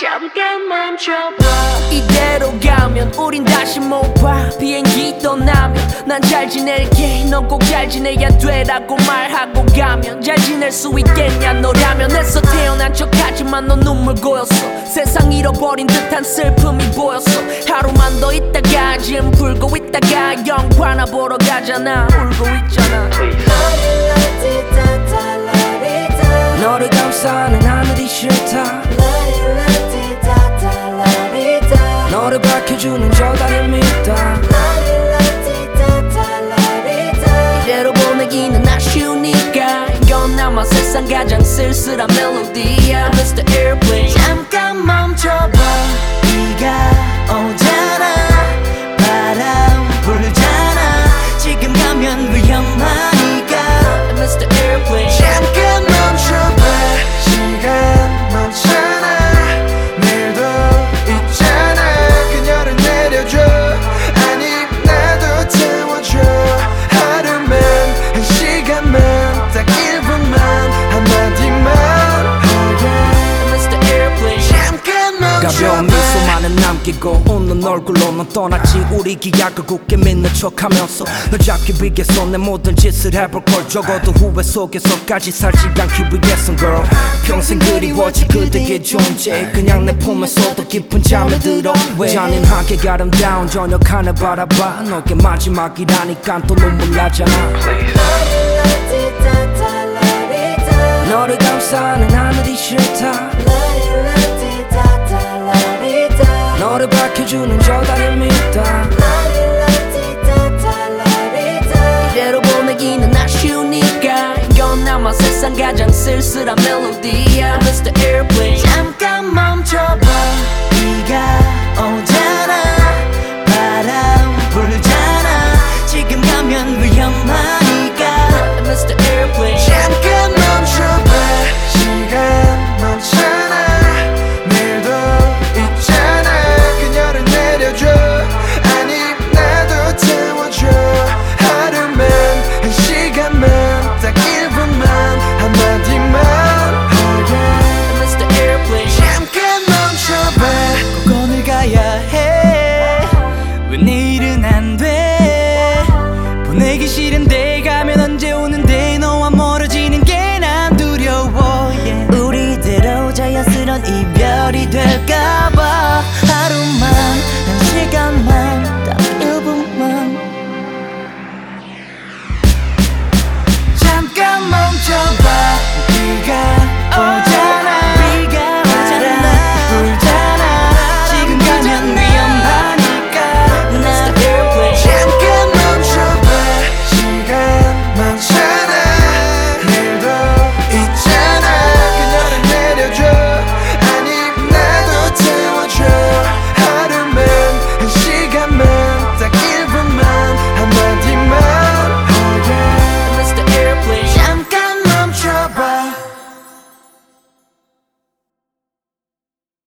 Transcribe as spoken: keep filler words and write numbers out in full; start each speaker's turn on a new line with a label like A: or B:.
A: 잠깐 멈춰봐.
B: 이대로 가면 우린 다시 못 봐. 비행기 떠나면 난 잘 지낼게, 넌 꼭 잘 지내야 돼라고 말하고 가면 잘 지낼 수 있겠냐 너라면. 애써 태어난 척하지만 넌 눈물 고였어. 세상 잃어버린 듯한 슬픔이 보였어. 하루만 더 있다가 지금 불고 있다가 영화나 보러 가잖아. 울고 있잖아. 너를 감싸는 하늘이 싫다. 너를 밝혀주는 저 달을 믿다. 이대로 보내기는 아쉬우니까 이건 아마 세상 가장 쓸쓸한 멜로디야. 미스터 Airplane
C: 잠깐 멈춰봐. 비가 오잖아. 바람 불잖아. 지금 가면 위험하니까.
B: 미스터 Airplane
C: 잠깐 멈춰봐. 시간 멈춰나. 내일도 있잖아. 그녀를 내려줘. 아니 나도 태워줘. 하루만 한 시간만 딱 일 분만 한마디만 하게.
B: 미스터 Airplane
C: 잠깐 멈춰봐.
D: 가벼운 미소만은 남기고 웃는 얼굴로 넌 떠났지. 우리 기약을 굳게 믿는 척하면서 널 잡기 위해서 내 모든 짓을 해볼 걸. 적어도 후회 속에서까지 살지 않기 위해선 girl. 평생 그리워질 그대의 존재. 그냥 내 품에서도 깊은 잠에 들어. 잔인하게 아름다운 저녁 하늘 바라봐. 너게 마지막이라니까 또 눈물 나잖아. 너를 감싸는 하늘이 싫다. 너를 밝혀주는 저 달을 믿다. 이대로 보내기는 아쉬우니까 이건 아마 세상 가장 쓸쓸한 멜로디야. 미스터 Airplane